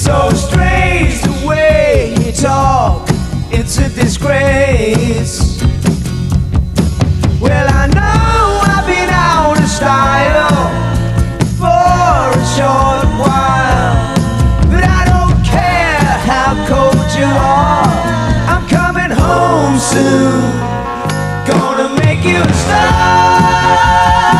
so strange the way you talk, it's a disgrace. Well, I know I've been out of style for a short while, but I don't care how cold you are. I'm coming home soon, gonna make you a star.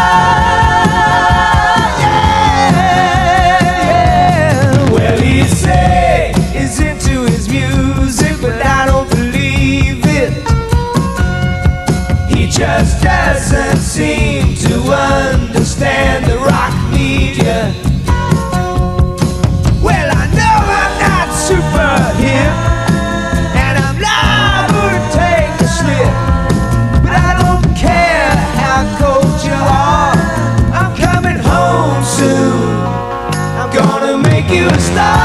Just doesn't seem to understand the rock media. Well, I know I'm not super hip, and I'm liable to take a slip, but I don't care how cold you are. I'm coming home soon, I'm gonna make you a star.